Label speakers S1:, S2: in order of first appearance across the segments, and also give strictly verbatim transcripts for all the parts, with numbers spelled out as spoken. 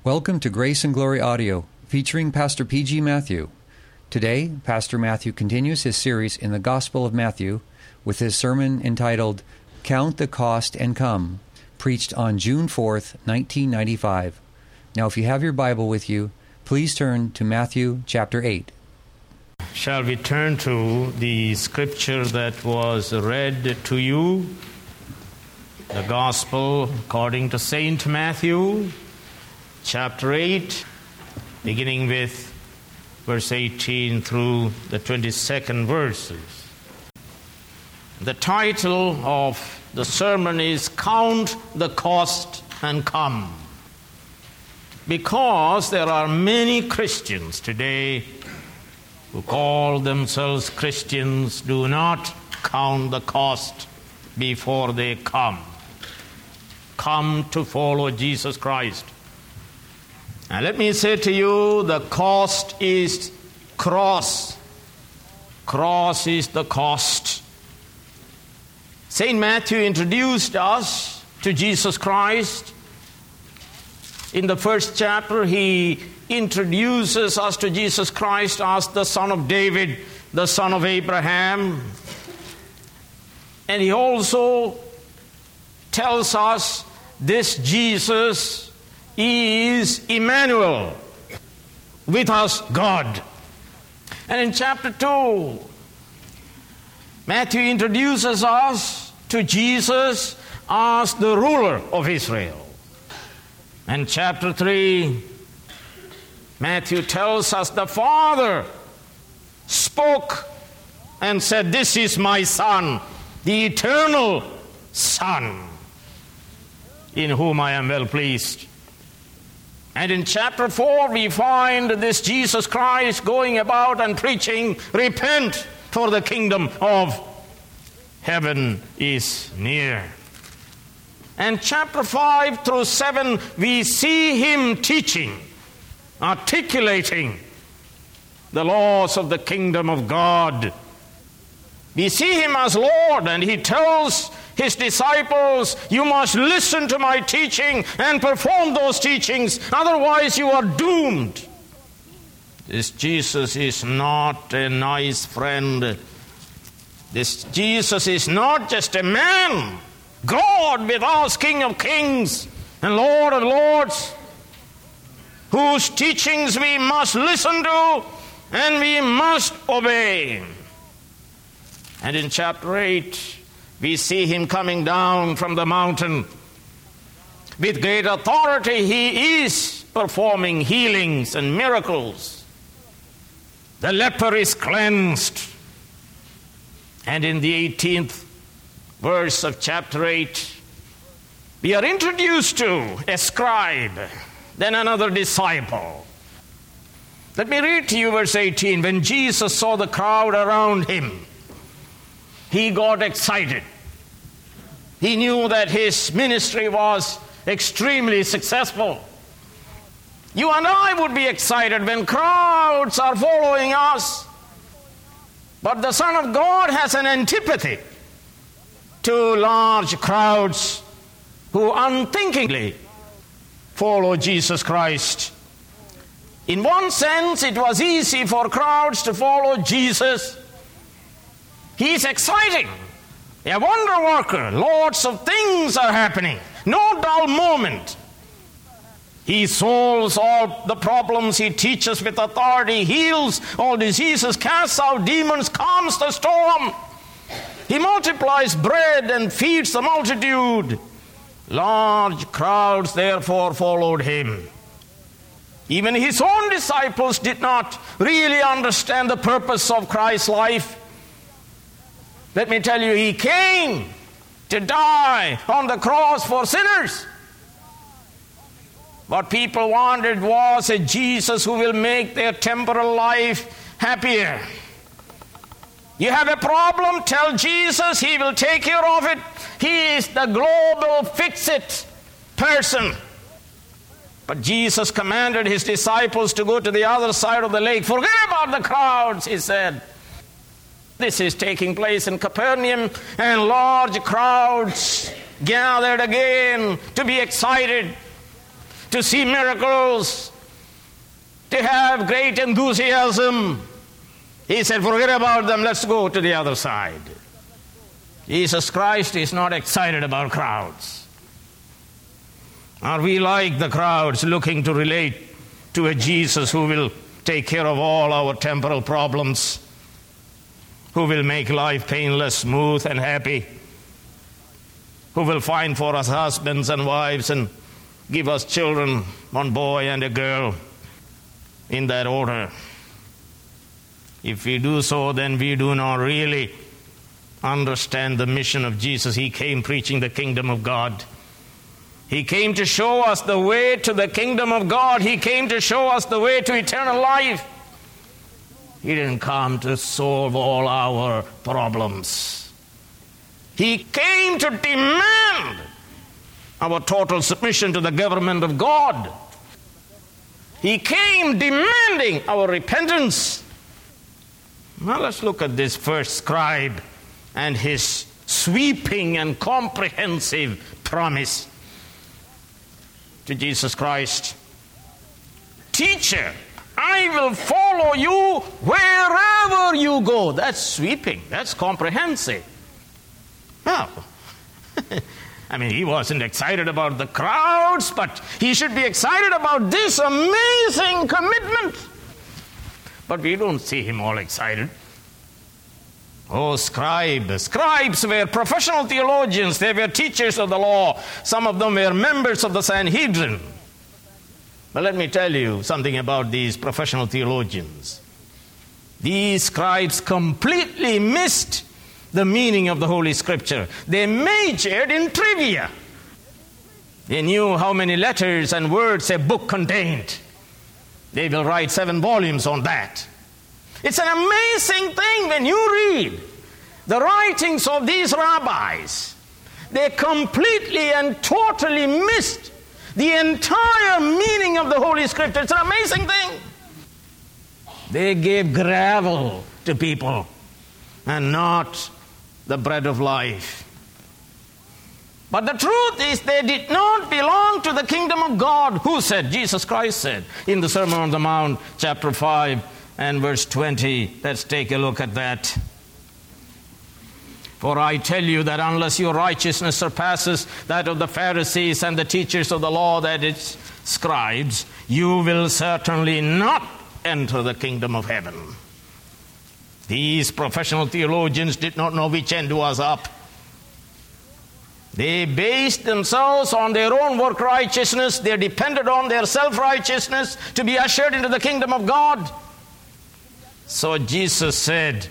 S1: Welcome to Grace and Glory Audio, featuring Pastor P G. Matthew. Today, Pastor Matthew continues his series in the Gospel of Matthew with his sermon entitled, Count the Cost and Come, preached on June fourth, nineteen ninety-five. Now, if you have your Bible with you, please turn to Matthew chapter eight.
S2: Shall we turn to the scripture that was read to you? The Gospel according to Saint Matthew, chapter eight, beginning with verse eighteen through the twenty-second verses. The title of the sermon is Count the Cost and Come. Because there are many Christians today who call themselves Christians do not count the cost before they come. Come to follow Jesus Christ. And let me say to you, the cost is cross. Cross is the cost. Saint Matthew introduced us to Jesus Christ. In the first chapter, he introduces us to Jesus Christ as the Son of David, the Son of Abraham. And he also tells us this Jesus is Emmanuel, with us God. And in chapter two, Matthew introduces us to Jesus as the ruler of Israel. And chapter three, Matthew tells us the Father spoke and said, "This is my Son, the eternal Son, in whom I am well pleased." And in chapter four, we find this Jesus Christ going about and preaching, "Repent, for the kingdom of heaven is near." And chapter five through seven, we see him teaching, articulating the laws of the kingdom of God. We see him as Lord, and he tells his disciples, "You must listen to my teaching and perform those teachings, otherwise you are doomed." This Jesus is not a nice friend. This Jesus is not just a man. God with us, King of kings and Lord of lords, whose teachings we must listen to and we must obey. And in chapter eight, we see him coming down from the mountain. With great authority, he is performing healings and miracles. The leper is cleansed. And in the eighteenth verse of chapter eight, we are introduced to a scribe, then another disciple. Let me read to you verse eighteen. When Jesus saw the crowd around him, he got excited. He knew that his ministry was extremely successful. You and I would be excited when crowds are following us. But the Son of God has an antipathy to large crowds who unthinkingly follow Jesus Christ. In one sense, it was easy for crowds to follow Jesus. He's exciting, a wonder worker. Lots of things are happening. No dull moment. He solves all the problems. He teaches with authority, heals all diseases, casts out demons, calms the storm. He multiplies bread and feeds the multitude. Large crowds therefore followed him. Even his own disciples did not really understand the purpose of Christ's life. Let me tell you, he came to die on the cross for sinners. What people wanted was a Jesus who will make their temporal life happier. You have a problem, tell Jesus, he will take care of it. He is the global fix-it person. But Jesus commanded his disciples to go to the other side of the lake. Forget about the crowds, he said. This is taking place in Capernaum, and large crowds gathered again to be excited, to see miracles, to have great enthusiasm. He said, forget about them, let's go to the other side. Jesus Christ is not excited about crowds. Are we like the crowds looking to relate to a Jesus who will take care of all our temporal problems, who will make life painless, smooth, and happy, who will find for us husbands and wives and give us children, one boy and a girl, in that order? If we do so, then we do not really understand the mission of Jesus. He came preaching the kingdom of God. He came to show us the way to the kingdom of God. He came to show us the way to eternal life. He didn't come to solve all our problems. He came to demand our total submission to the government of God. He came demanding our repentance. Now let's look at this first scribe and his sweeping and comprehensive promise to Jesus Christ. Teacher, I will follow you wherever you go. That's sweeping. That's comprehensive. Well, I mean, he wasn't excited about the crowds, but he should be excited about this amazing commitment. But we don't see him all excited. Oh, scribes. Scribes were professional theologians. They were teachers of the law. Some of them were members of the Sanhedrin. But let me tell you something about these professional theologians. These scribes completely missed the meaning of the Holy Scripture. They majored in trivia. They knew how many letters and words a book contained. They will write seven volumes on that. It's an amazing thing when you read the writings of these rabbis. They completely and totally missed the entire meaning of the Holy Scripture. It's an amazing thing. They gave gravel to people and not the bread of life. But the truth is, they did not belong to the kingdom of God. Who said? Jesus Christ said in the Sermon on the Mount, chapter five and verse twenty. Let's take a look at that. For I tell you that unless your righteousness surpasses that of the Pharisees and the teachers of the law, that is, scribes, you will certainly not enter the kingdom of heaven. These professional theologians did not know which end was up. They based themselves on their own work righteousness. They depended on their self-righteousness to be ushered into the kingdom of God. So Jesus said,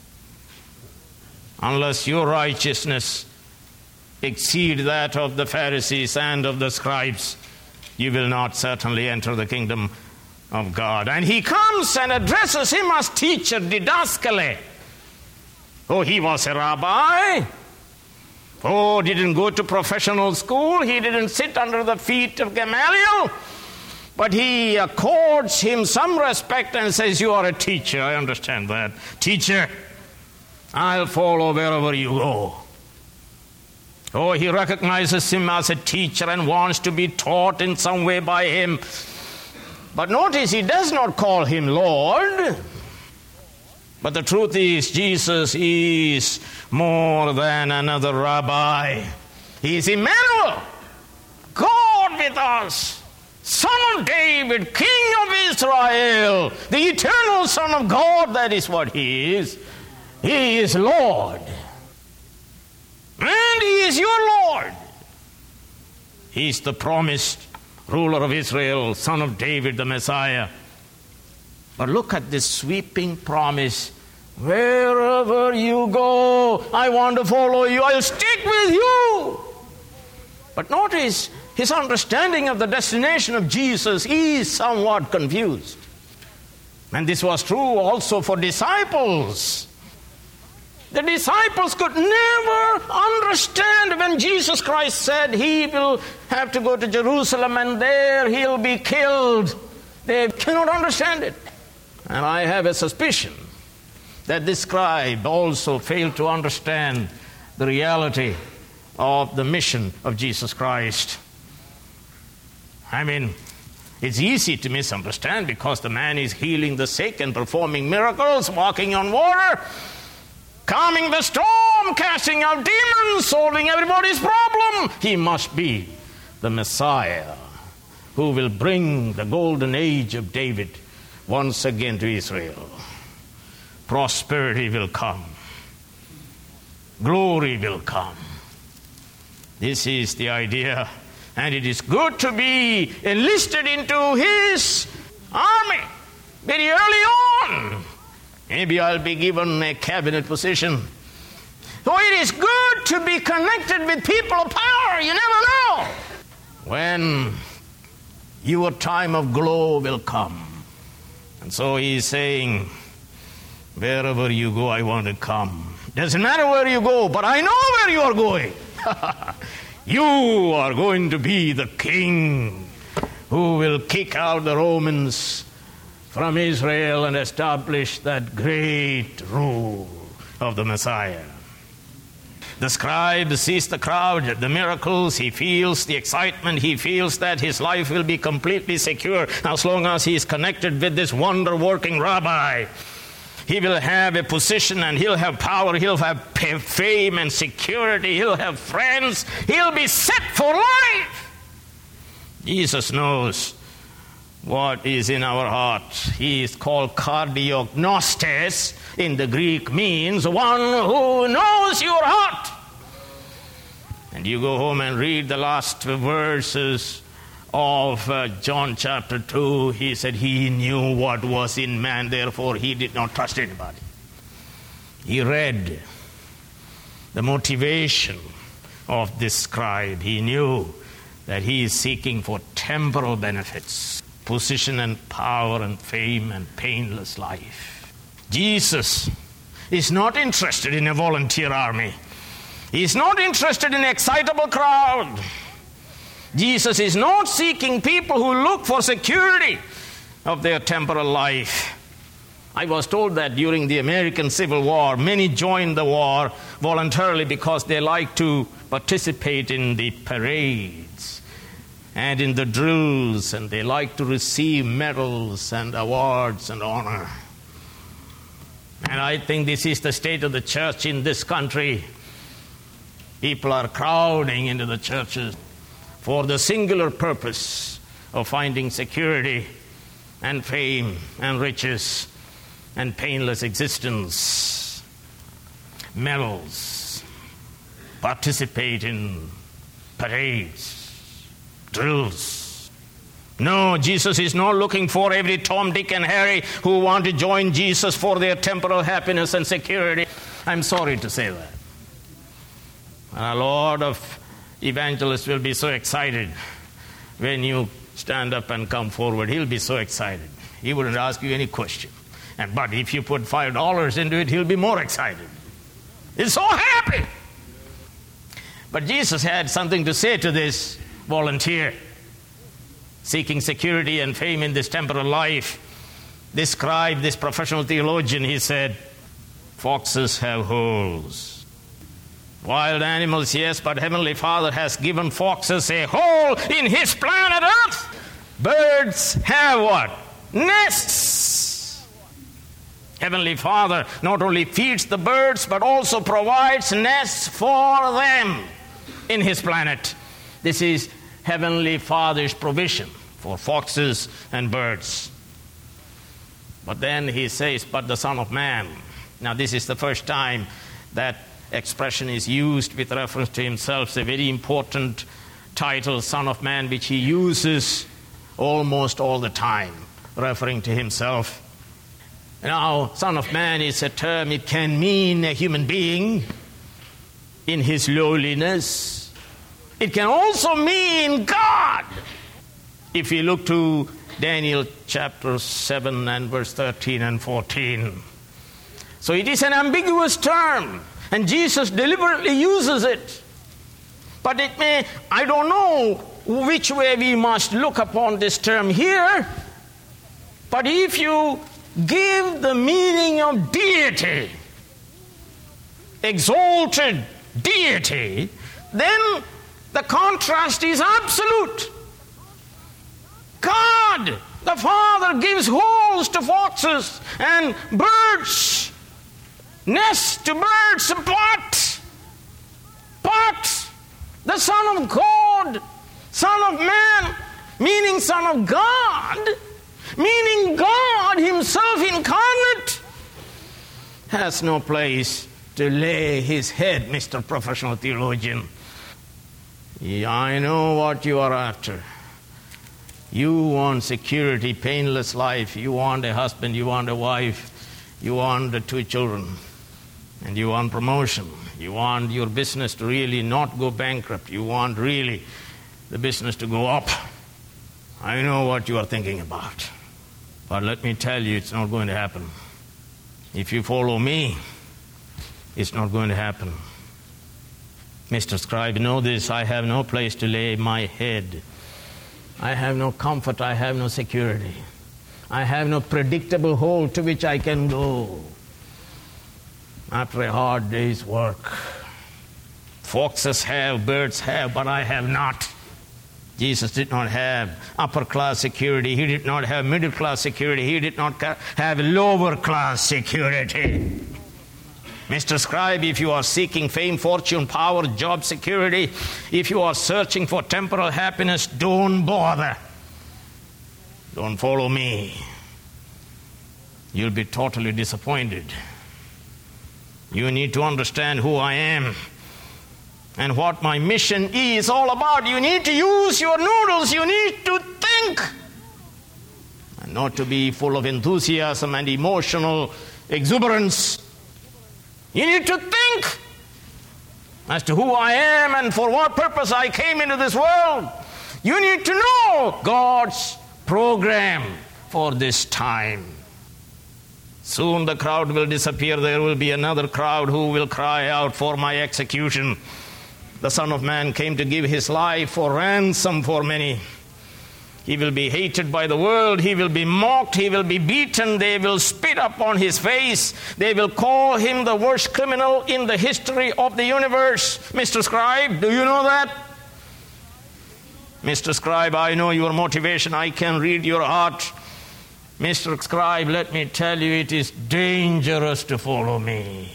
S2: unless your righteousness exceed that of the Pharisees and of the scribes, you will not certainly enter the kingdom of God. And he comes and addresses him as teacher, didaskale. Oh, he was a rabbi. Oh, didn't go to professional school. He didn't sit under the feet of Gamaliel. But he accords him some respect and says, you are a teacher. I understand that. Teacher, I'll follow wherever you go. Oh, he recognizes him as a teacher and wants to be taught in some way by him. But notice, he does not call him Lord. But the truth is, Jesus is more than another rabbi. He is Emmanuel, God with us, Son of David, King of Israel, the eternal Son of God. That is what he is. He is Lord. And he is your Lord. He is the promised ruler of Israel, Son of David, the Messiah. But look at this sweeping promise. Wherever you go, I want to follow you. I'll stick with you. But notice, his understanding of the destination of Jesus is somewhat confused. And this was true also for disciples. The disciples could never understand when Jesus Christ said he will have to go to Jerusalem and there he'll be killed. They cannot understand it. And I have a suspicion that this scribe also failed to understand the reality of the mission of Jesus Christ. I mean, it's easy to misunderstand because the man is healing the sick and performing miracles, walking on water, calming the storm, casting out demons, solving everybody's problem. He must be the Messiah who will bring the golden age of David once again to Israel. Prosperity will come. Glory will come. This is the idea. And it is good to be enlisted into his army very early on. Maybe I'll be given a cabinet position. So it is good to be connected with people of power. You never know when your time of glow will come. And so he is saying, wherever you go, I want to come. Doesn't matter where you go, but I know where you are going. You are going to be the king who will kick out the Romans from Israel and establish that great rule of the Messiah. The scribe sees the crowd, the miracles, he feels the excitement, he feels that his life will be completely secure as long as he is connected with this wonder-working rabbi. He will have a position and he'll have power, he'll have fame and security, he'll have friends, he'll be set for life. Jesus knows what is in our heart. He is called kardiognostes in the Greek, means one who knows your heart. And you go home and read the last verses of uh, John chapter two. He said he knew what was in man, therefore he did not trust anybody. He read the motivation of this scribe. He knew that he is seeking for temporal benefits, position and power and fame and painless life. Jesus is not interested in a volunteer army. He is not interested in an excitable crowd. Jesus is not seeking people who look for security of their temporal life. I was told that during the American Civil War, many joined the war voluntarily because they like to participate in the parades and in the drills, and they like to receive medals and awards and honor. And I think this is the state of the church in this country. People are crowding into the churches for the singular purpose of finding security and fame and riches and painless existence. Medals, participate in parades, drills. No, Jesus is not looking for every Tom, Dick, and Harry who want to join Jesus for their temporal happiness and security. I'm sorry to say that. A lot of evangelists will be so excited when you stand up and come forward. He'll be so excited. He wouldn't ask you any question. And but if you put five dollars into it, he'll be more excited. He's so happy. But Jesus had something to say to this volunteer seeking security and fame in this temporal life. This scribe, this professional theologian, he said, foxes have holes. Wild animals, yes, but Heavenly Father has given foxes a hole in His planet Earth. Birds have what? Nests. Heavenly Father not only feeds the birds, but also provides nests for them in His planet. This is Heavenly Father's provision for foxes and birds. But then He says, but the Son of Man. Now this is the first time that expression is used with reference to himself. It's a very important title, Son of Man, which he uses almost all the time, referring to himself. Now, Son of Man is a term, it can mean a human being in his lowliness. It can also mean God. If you look to Daniel chapter seven and verse thirteen and fourteen. So it is an ambiguous term. And Jesus deliberately uses it. But it may, I don't know which way we must look upon this term here. But if you give the meaning of deity, exalted deity, then the contrast is absolute. God, the Father, gives holes to foxes and birds, nests to birds, but, but the Son of God, Son of Man, meaning Son of God, meaning God Himself incarnate, has no place to lay His head, Mister Professional Theologian. Yeah, I know what you are after. You want security, painless life. You want a husband, you want a wife, you want two children, and you want promotion. You want your business to really not go bankrupt. You want really the business to go up. I know what you are thinking about. But let me tell you, it's not going to happen. If you follow me, it's not going to happen. Mister Scribe, know this, I have no place to lay my head. I have no comfort, I have no security. I have no predictable hole to which I can go after a hard day's work. Foxes have, birds have, but I have not. Jesus did not have upper-class security. He did not have middle-class security. He did not have lower-class security. Mister Scribe, if you are seeking fame, fortune, power, job security, if you are searching for temporal happiness, don't bother. Don't follow me. You'll be totally disappointed. You need to understand who I am and what my mission is all about. You need to use your noodles. You need to think. And not to be full of enthusiasm and emotional exuberance. You need to think as to who I am and for what purpose I came into this world. You need to know God's program for this time. Soon the crowd will disappear. There will be another crowd who will cry out for my execution. The Son of Man came to give His life for ransom for many. He will be hated by the world. He will be mocked. He will be beaten. They will spit upon His face. They will call Him the worst criminal in the history of the universe. Mister Scribe, do you know that? Mister Scribe, I know your motivation. I can read your heart. Mister Scribe, let me tell you, it is dangerous to follow me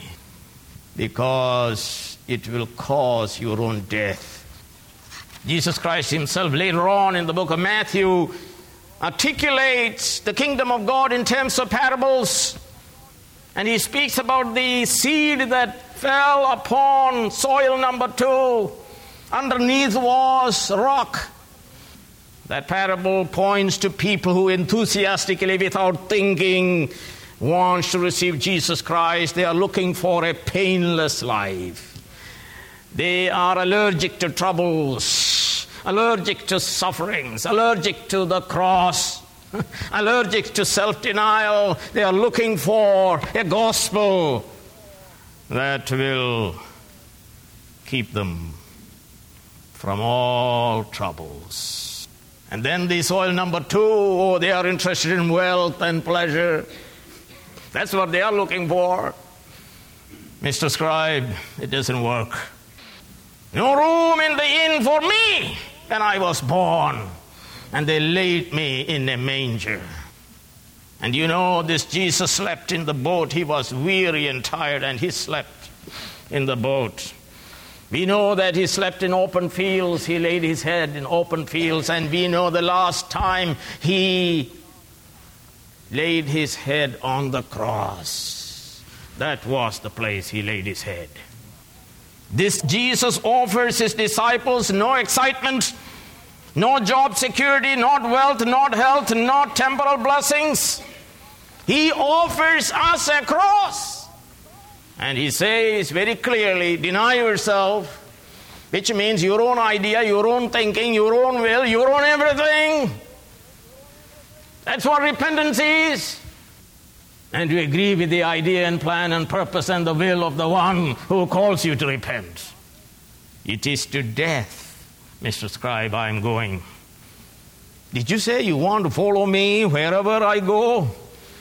S2: because it will cause your own death. Jesus Christ Himself later on in the book of Matthew articulates the kingdom of God in terms of parables. And He speaks about the seed that fell upon soil number two. Underneath was rock. That parable points to people who enthusiastically, without thinking, want to receive Jesus Christ. They are looking for a painless life. They are allergic to troubles, allergic to sufferings, allergic to the cross, allergic to self-denial. They are looking for a gospel that will keep them from all troubles. And then the soil number two, oh, they are interested in wealth and pleasure. That's what they are looking for. Mister Scribe, it doesn't work. No room in the inn for me when I was born. And they laid me in a manger. And you know, this Jesus slept in the boat. He was weary and tired, and He slept in the boat. We know that He slept in open fields. He laid His head in open fields. And we know the last time He laid His head on the cross. That was the place He laid His head. This Jesus offers His disciples no excitement, no job security, not wealth, not health, not temporal blessings. He offers us a cross. And He says very clearly, deny yourself, which means your own idea, your own thinking, your own will, your own everything. That's what repentance is. And you agree with the idea and plan and purpose and the will of the one who calls you to repent. It is to death, Mister Scribe, I am going. Did you say you want to follow me wherever I go?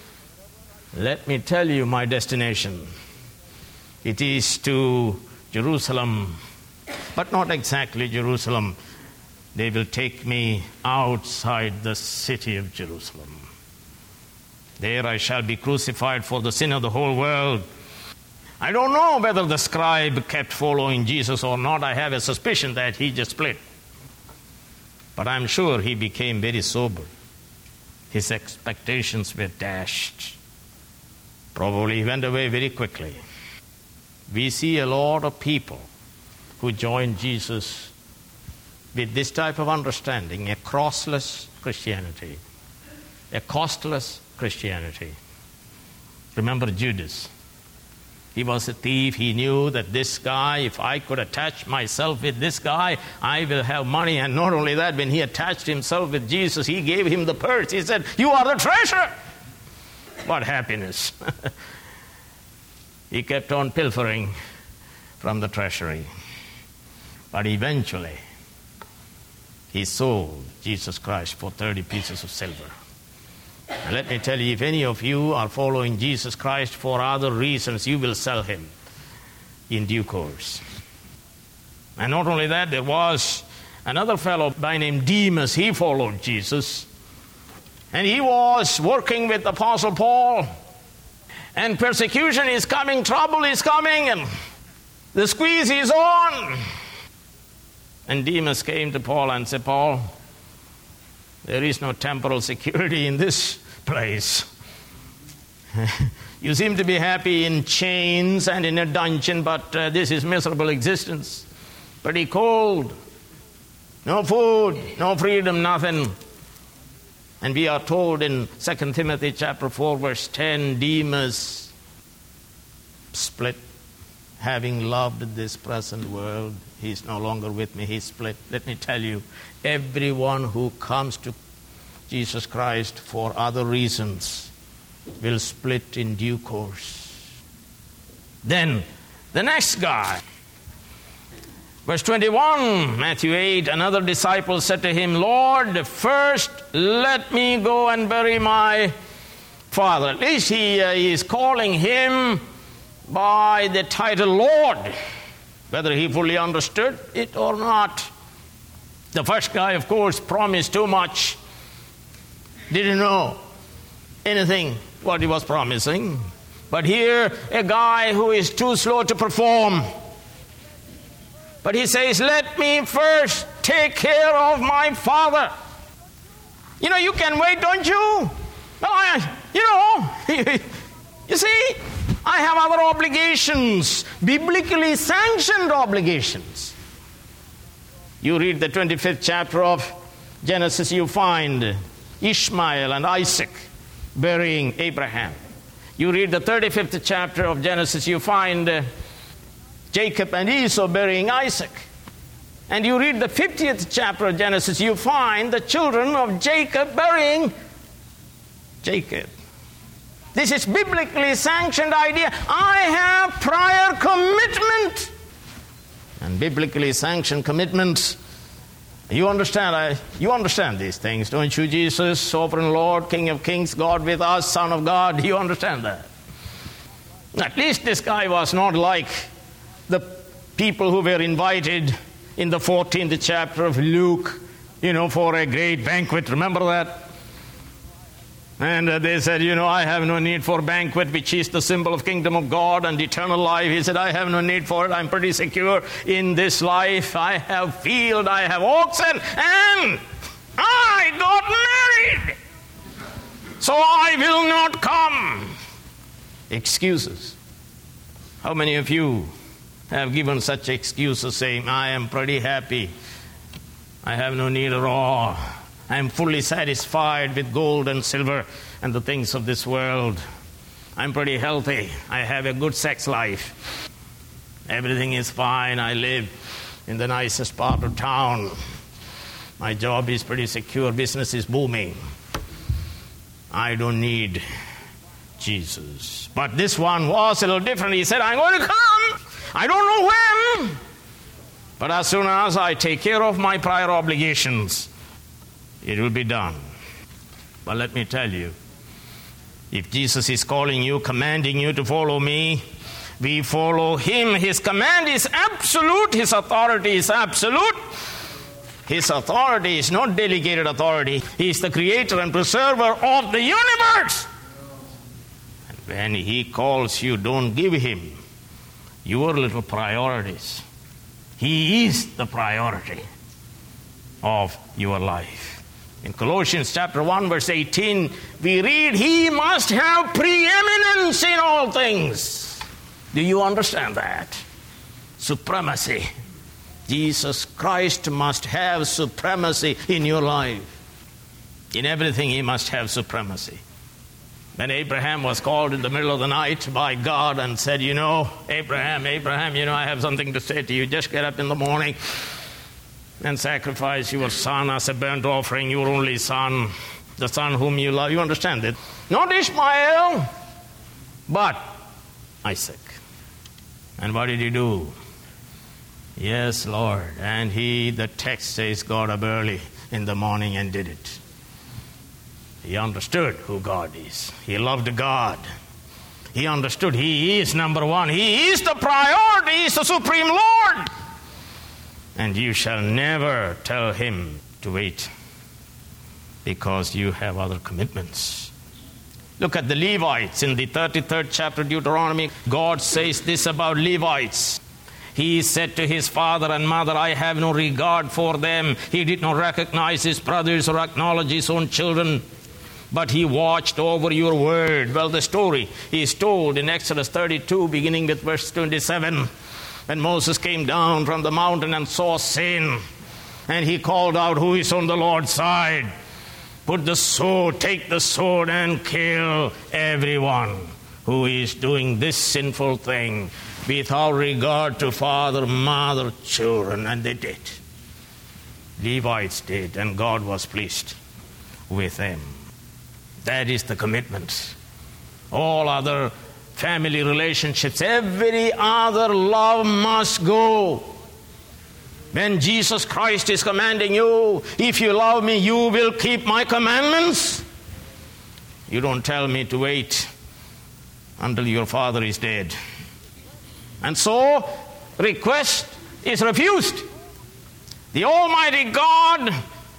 S2: Let me tell you my destination. It is to Jerusalem, but not exactly Jerusalem. they will take me outside the city of Jerusalem. There I shall be crucified for the sin of the whole world. I don't know whether the scribe kept following Jesus or not. I have a suspicion that he just split. But I'm sure he became very sober. His expectations were dashed. Probably he went away very quickly. We see a lot of people who join Jesus with this type of understanding, a crossless Christianity, a costless Christianity. Remember Judas. He was a thief. He knew that this guy, if I could attach myself with this guy, I will have money. And not only that, when he attached himself with Jesus, he gave him the purse. He said, "You are the treasure." What happiness. He kept on pilfering from the treasury. But eventually, he sold Jesus Christ for thirty pieces of silver. And let me tell you, if any of you are following Jesus Christ for other reasons, you will sell him in due course. And not only that, there was another fellow by name Demas. He followed Jesus. And he was working with Apostle Paul. And persecution is coming, trouble is coming, and the squeeze is on. And Demas came to Paul and said, "Paul, there is no temporal security in this place. You seem to be happy in chains and in a dungeon, but uh, this is miserable existence. Pretty cold. No food, no freedom, nothing." And we are told in Second Timothy chapter four, verse ten, Demas split. Having loved this present world, he is no longer with me, he split. Let me tell you, everyone who comes to Jesus Christ for other reasons will split in due course. Then, the next guy. Verse twenty-one, Matthew eight, another disciple said to him, "Lord, first let me go and bury my father." At least he uh, is calling him by the title Lord, whether he fully understood it or not. The first guy, of course, promised too much. Didn't know anything what he was promising. But here, a guy who is too slow to perform. But he says, "Let me first take care of my father." You know, you can wait, don't you? Well, I, you know, you see, I have other obligations, biblically sanctioned obligations. You read the twenty-fifth chapter of Genesis, you find Ishmael and Isaac burying Abraham. You read the thirty-fifth chapter of Genesis, you find uh, Jacob and Esau burying Isaac. And you read the fiftieth chapter of Genesis, you find the children of Jacob burying Jacob. This is biblically sanctioned idea. I have prior commitment. And biblically sanctioned commitments, you understand, I, you understand these things, don't you? Jesus, sovereign Lord, King of Kings, God with us, Son of God, you understand that? At least this guy was not like the people who were invited in the fourteenth chapter of Luke, you know, for a great banquet. Remember that? And uh, they said, you know, I have no need for banquet, which is the symbol of kingdom of God and eternal life. He said, I have no need for it. I'm pretty secure in this life. I have field, I have oxen, and I got married. So I will not come. Excuses. How many of you have given such excuses saying, I am pretty happy. I have no need at all. I am fully satisfied with gold and silver and the things of this world. I'm pretty healthy. I have a good sex life. Everything is fine. I live in the nicest part of town. My job is pretty secure. Business is booming. I don't need Jesus. But this one was a little different. He said, I'm going to come. I don't know when. But as soon as I take care of my prior obligations, it will be done. But let me tell you, if Jesus is calling you, commanding you to follow me, we follow him. His command is absolute. His authority is absolute. His authority is not delegated authority. He is the creator and preserver of the universe. And when He calls you, don't give Him your little priorities. He is the priority of your life. In Colossians chapter one, verse eighteen, we read, He must have preeminence in all things. Do you understand that? Supremacy. Jesus Christ must have supremacy in your life. In everything He must have supremacy. When Abraham was called in the middle of the night by God and said, you know, Abraham, Abraham, you know, I have something to say to you. Just get up in the morning and sacrifice your son as a burnt offering, your only son, the son whom you love. You understand it? Not Ishmael, but Isaac. And what did he do? Yes, Lord. And he, the text says, got up early in the morning and did it. He understood who God is. He loved God. He understood He is number one. He is the priority. He is the supreme Lord. And you shall never tell Him to wait because you have other commitments. Look at the Levites in the thirty-third chapter of Deuteronomy. God says this about Levites. He said to his father and mother, I have no regard for them. He did not recognize his brothers or acknowledge his own children, but he watched over your word. Well, the story is told in Exodus thirty-two, beginning with verse twenty-seven. When Moses came down from the mountain and saw sin, and he called out, who is on the Lord's side? Put the sword, take the sword and kill everyone who is doing this sinful thing without regard to father, mother, children. And they did. Levites did, and God was pleased with them. That is the commitment. All other family relationships, every other love must go. When Jesus Christ is commanding you, if you love me, you will keep my commandments. You don't tell me to wait until your father is dead. And so, request is refused. The Almighty God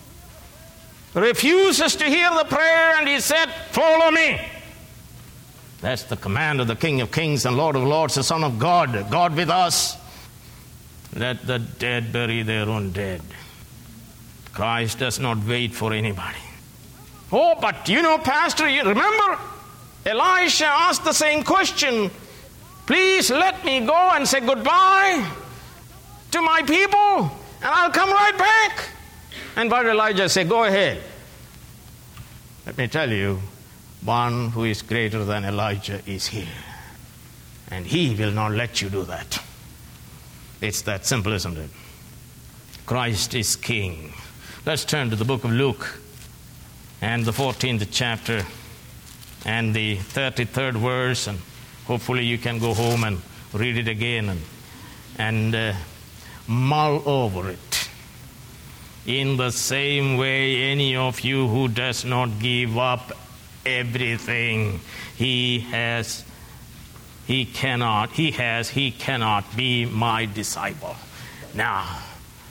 S2: refuses to hear the prayer, and He said, follow me. That's the command of the King of Kings and Lord of Lords, the Son of God, God with us. Let the dead bury their own dead. Christ does not wait for anybody. Oh, but you know, Pastor, you remember Elisha asked the same question. Please let me go and say goodbye to my people, and I'll come right back. And what Elijah said, go ahead. Let me tell you, one who is greater than Elijah is here. And He will not let you do that. It's that simple, isn't it? Christ is King. Let's turn to the book of Luke and the fourteenth chapter and the thirty-third verse, and hopefully you can go home and read it again and, and uh, mull over it. In the same way, any of you who does not give up everything he has, he cannot, he has, he cannot be my disciple. Now,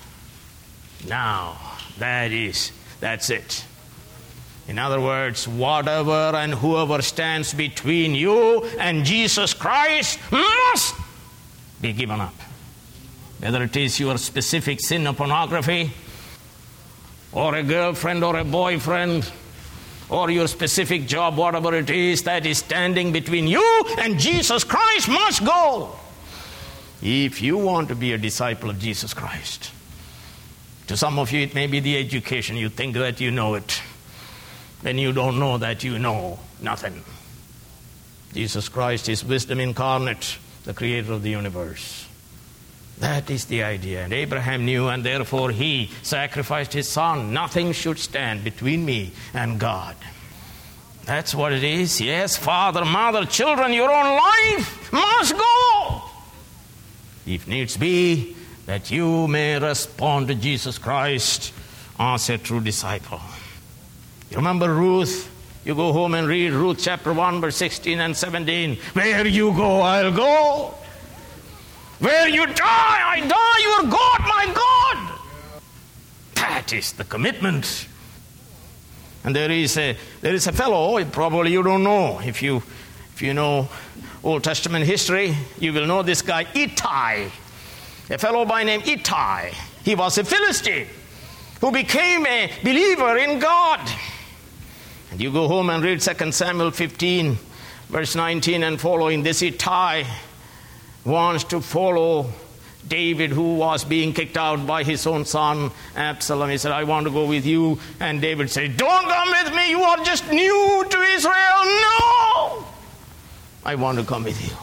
S2: now, that is, that's it. In other words, whatever and whoever stands between you and Jesus Christ must be given up. Whether it is your specific sin of pornography, or a girlfriend or a boyfriend, or your specific job, whatever it is that is standing between you and Jesus Christ must go. If you want to be a disciple of Jesus Christ, to some of you it may be the education. You think that you know it. Then you don't know that you know nothing. Jesus Christ is wisdom incarnate, the creator of the universe. That is the idea. And Abraham knew, and therefore he sacrificed his son. Nothing should stand between me and God. That's what it is. Yes, father, mother, children, your own life must go. If needs be, that you may respond to Jesus Christ as a true disciple. You remember Ruth? You go home and read Ruth chapter one, verse sixteen and seventeen. Where you go, I'll go. Where you die, I die. You are God, my God. That is the commitment. And there is a there is a fellow, probably you don't know. If you if you know Old Testament history, you will know this guy Ittai. A fellow by name Ittai. He was a Philistine who became a believer in God. And you go home and read Second Samuel fifteen, verse nineteen and following. This Ittai wants to follow David, who was being kicked out by his own son Absalom. He said, I want to go with you. And David said, don't come with me. You are just new to Israel. No! I want to come with you.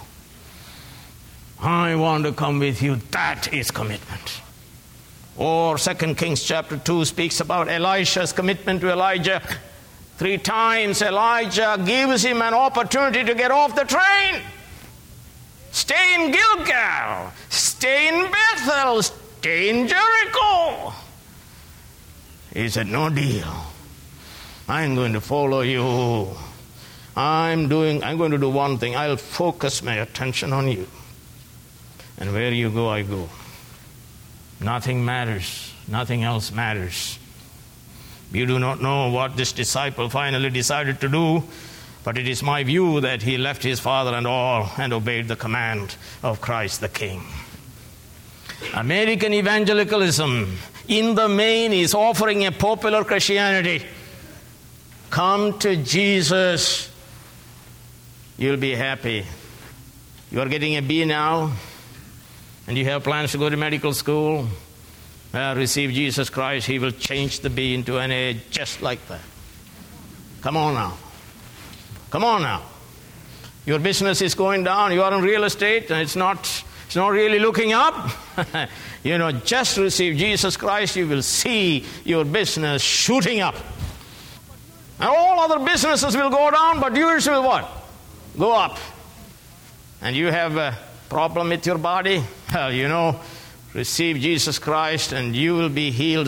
S2: I want to come with you. That is commitment. Or Second Kings chapter two speaks about Elisha's commitment to Elijah. Three times Elijah gives him an opportunity to get off the train. Stay in Gilgal. Stay in Bethel. Stay in Jericho. He said, no deal. I'm going to follow you. I'm doing, I'm going to do one thing. I'll focus my attention on you. And where you go, I go. Nothing matters. Nothing else matters. You do not know what this disciple finally decided to do, but it is my view that he left his father and all and obeyed the command of Christ the King. American evangelicalism, in the main, is offering a popular Christianity. Come to Jesus. You'll be happy. You are getting a B now, and you have plans to go to medical school. Well, receive Jesus Christ. He will change the B into an A just like that. Come on now. Come on now. Your business is going down. You are in real estate and it's not, it's not really looking up. You know, just receive Jesus Christ. You will see your business shooting up. And all other businesses will go down, but yours will what? Go up. And you have a problem with your body? Well, you know, receive Jesus Christ and you will be healed.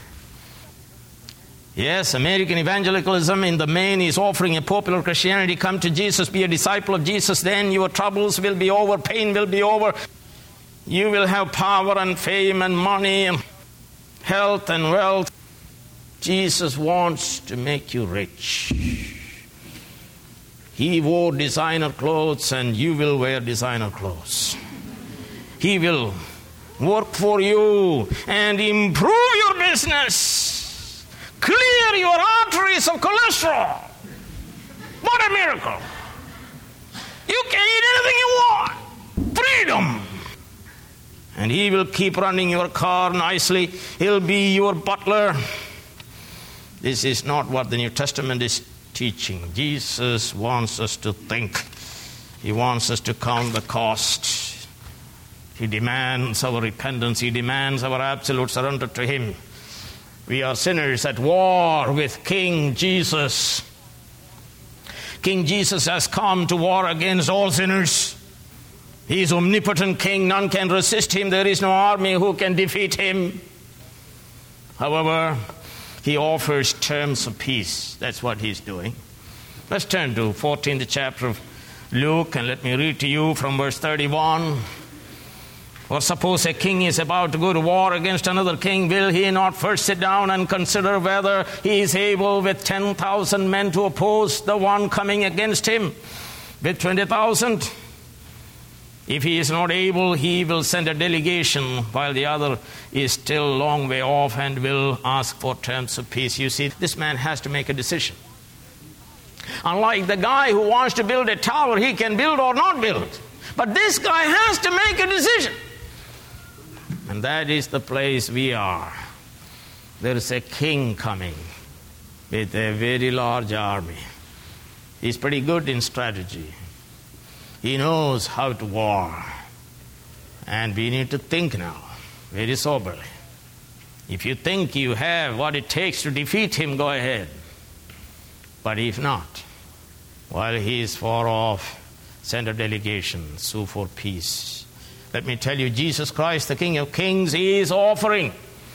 S2: Yes, American evangelicalism in the main is offering a popular Christianity. Come to Jesus, be a disciple of Jesus, then your troubles will be over, pain will be over. You will have power and fame and money and health and wealth. Jesus wants to make you rich. He wore designer clothes and you will wear designer clothes. He will work for you and improve your business. Clear your arteries of cholesterol. What a miracle. You can eat anything you want. Freedom. And he will keep running your car nicely. He'll be your butler. This is not what the New Testament is teaching. Jesus wants us to think. He wants us to count the cost. He demands our repentance. He demands our absolute surrender to him. We are sinners at war with King Jesus. King Jesus has come to war against all sinners. He is omnipotent king. None can resist him. There is no army who can defeat him. However, he offers terms of peace. That's what he's doing. Let's turn to fourteenth chapter of Luke and let me read to you from verse thirty-one. Or suppose a king is about to go to war against another king, will he not first sit down and consider whether he is able with ten thousand men to oppose the one coming against him with twenty thousand? If he is not able, he will send a delegation while the other is still a long way off and will ask for terms of peace. You see, this man has to make a decision. Unlike the guy who wants to build a tower, he can build or not build. But this guy has to make a decision. And that is the place we are. There is a king coming with a very large army. He's pretty good in strategy. He knows how to war. And we need to think now, very soberly. If you think you have what it takes to defeat him, go ahead. But if not, while he is far off, send a delegation, sue for peace. Let me tell you, Jesus Christ, the King of Kings, is offering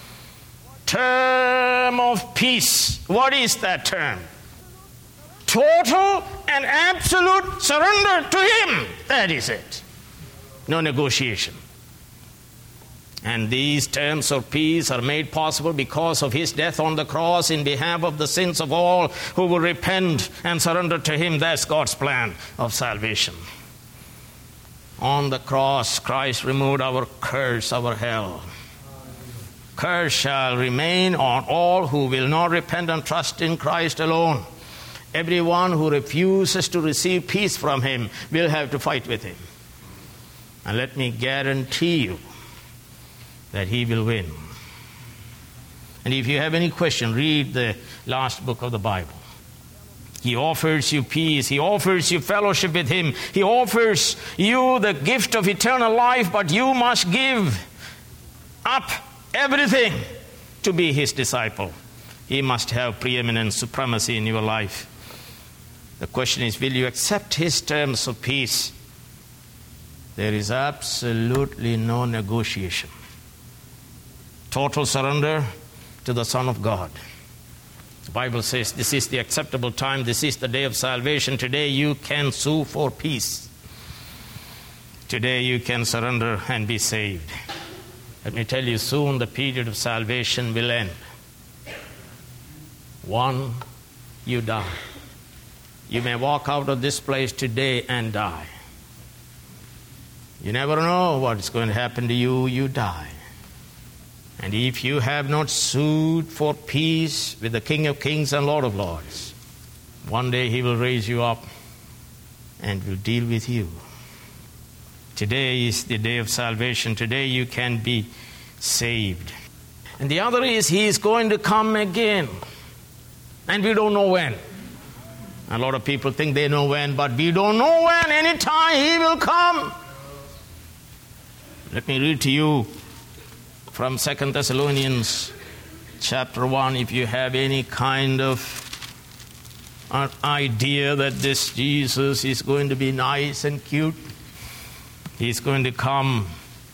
S2: term of peace. What is that term? Total and absolute surrender to him. That is it. No negotiation. And these terms of peace are made possible because of his death on the cross in behalf of the sins of all who will repent and surrender to him. That's God's plan of salvation. On the cross, Christ removed our curse, our hell. Curse shall remain on all who will not repent and trust in Christ alone. Everyone who refuses to receive peace from him will have to fight with him. And let me guarantee you that he will win. And if you have any question, read the last book of the Bible. He offers you peace. He offers you fellowship with him. He offers you the gift of eternal life, but you must give up everything to be his disciple. He must have preeminent supremacy in your life. The question is, will you accept his terms of peace? There is absolutely no negotiation. Total surrender to the Son of God. The Bible says this is the acceptable time. This is the day of salvation. Today you can sue for peace. Today you can surrender and be saved. Let me tell you, soon the period of salvation will end. One, you die. You may walk out of this place today and die. You never know what is going to happen to you. You die. And if you have not sued for peace with the King of Kings and Lord of Lords, one day he will raise you up and will deal with you. Today is the day of salvation. Today you can be saved. And the other is, he is going to come again. And we don't know when. A lot of people think they know when, but we don't know when. Anytime he will come. Let me read to you from Second Thessalonians chapter one. If you have any kind of idea that this Jesus is going to be nice and cute, he's going to come.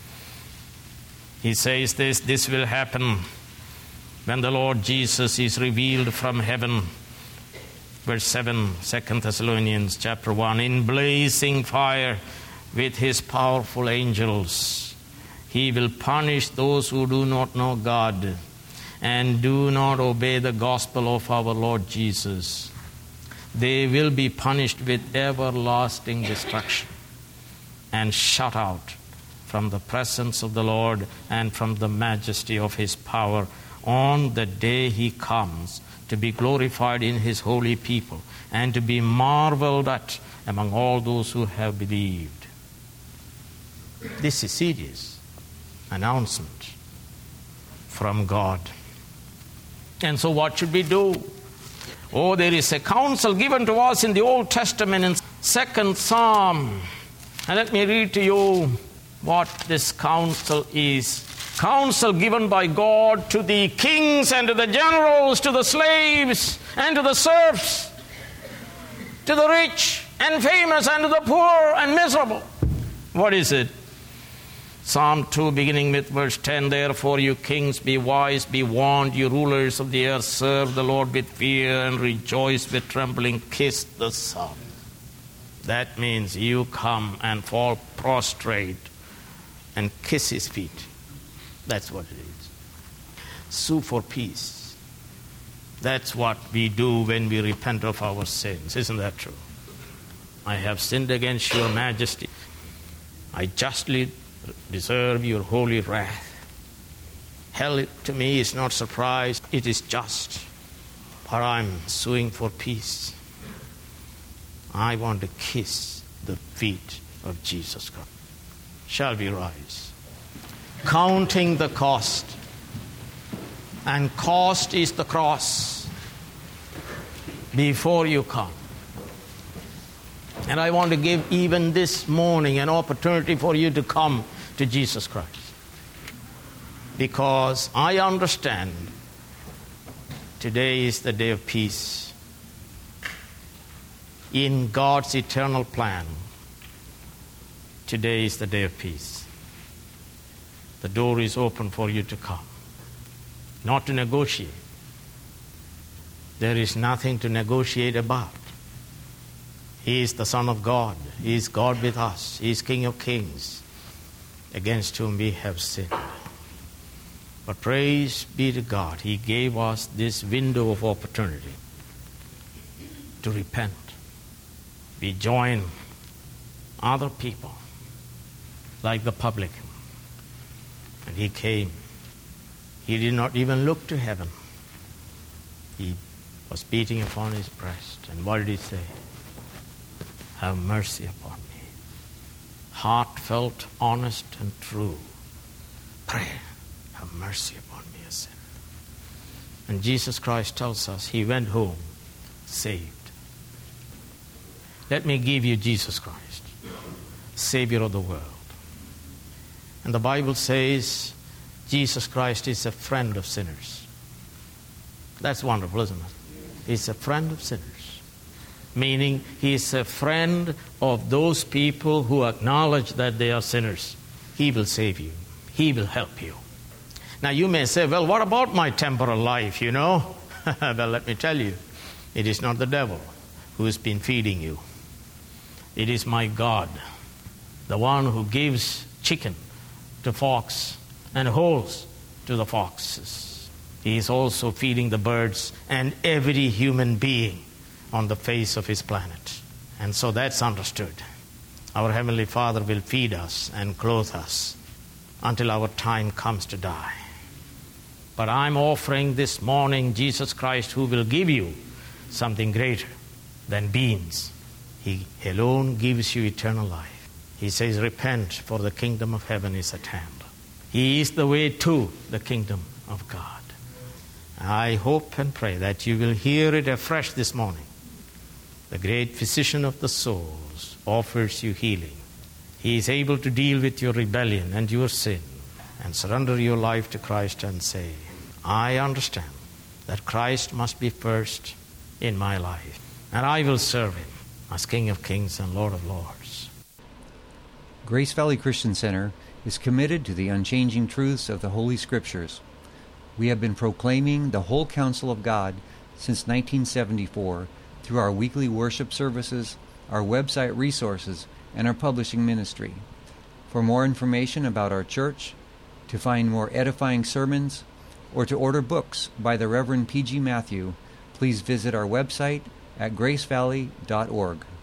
S2: He says this, this will happen when the Lord Jesus is revealed from heaven. Verse seven, Second Thessalonians chapter one, in blazing fire with his powerful angels. He will punish those who do not know God and do not obey the gospel of our Lord Jesus. They will be punished with everlasting destruction and shut out from the presence of the Lord and from the majesty of his power on the day he comes to be glorified in his holy people and to be marveled at among all those who have believed. This is serious announcement from God. And so what should we do? Oh, there is a counsel given to us in the Old Testament in Second Psalm. And let me read to you what this counsel is. Counsel given by God to the kings and to the generals, to the slaves and to the serfs, to the rich and famous and to the poor and miserable. What is it? Psalm two, beginning with verse ten, therefore you kings be wise, be warned, you rulers of the earth, serve the Lord with fear and rejoice with trembling, kiss the Son. That means you come and fall prostrate and kiss his feet. That's what it is. Sue for peace. That's what we do when we repent of our sins. Isn't that true? I have sinned against your majesty. I justly deserve your holy wrath. Hell to me is not surprise, it is just. But I'm suing for peace. I want to kiss the feet of Jesus Christ. Shall we rise? Counting the cost. And cost is the cross. Before you come. And I want to give even this morning an opportunity for you to come to Jesus Christ. Because I understand today is the day of peace. In God's eternal plan, today is the day of peace. The door is open for you to come. Not to negotiate. There is nothing to negotiate about. He is the Son of God. He is God with us. He is King of Kings, against whom we have sinned. But praise be to God, He gave us this window of opportunity to repent. We join other people like the publican. And he came. He did not even look to heaven. He was beating upon his breast. And what did he say? Have mercy upon me. Heartfelt, honest, and true prayer. Have mercy upon me, a sinner. And Jesus Christ tells us He went home saved. Let me give you Jesus Christ, Savior of the world. And the Bible says Jesus Christ is a friend of sinners. That's wonderful, isn't it? He's a friend of sinners. Meaning He is a friend of those people who acknowledge that they are sinners. He will save you. He will help you. Now you may say, well, what about my temporal life, you know? Well, let me tell you, it is not the devil who has been feeding you. It is my God, the one who gives chicken to fox and holes to the foxes. He is also feeding the birds and every human being on the face of His planet. And so that's understood. Our Heavenly Father will feed us and clothe us until our time comes to die. But I'm offering this morning Jesus Christ, who will give you something greater than beans. He alone gives you eternal life. He says, repent, for the kingdom of heaven is at hand. He is the way to the kingdom of God. I hope and pray that you will hear it afresh this morning. The great physician of the souls offers you healing. He is able to deal with your rebellion and your sin, and surrender your life to Christ and say, I understand that Christ must be first in my life, and I will serve Him as King of Kings and Lord of Lords.
S1: Grace Valley Christian Center is committed to the unchanging truths of the Holy Scriptures. We have been proclaiming the whole counsel of God since nineteen seventy-four through our weekly worship services, our website resources, and our publishing ministry. For more information about our church, to find more edifying sermons, or to order books by the Reverend P G Matthew, please visit our website at grace valley dot org.